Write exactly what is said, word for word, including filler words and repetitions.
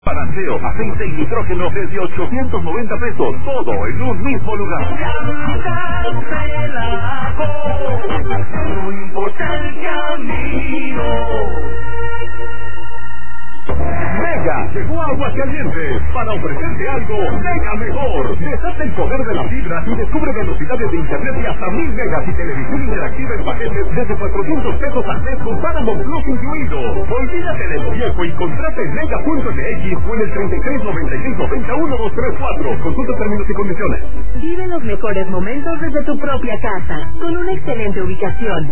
Balanceo, aceite y nitrógeno desde ochocientos noventa pesos. Todo en un mismo lugar. No importa el camino. Mega llegó a Aguascalientes para ofrecerte algo mega mejor. Desata el poder de la fibra y descubre velocidades de internet de hasta mil megas y televisión interactiva en paquetes desde cuatrocientos pesos al mes con Paramount Plus incluido. Olvídate de lo viejo y contrata en mega punto m x o en el treinta y tres noventa y seis noventa uno dos tres cuatro. Consulta términos y condiciones. Vive los mejores momentos desde tu propia casa, con una excelente ubicación.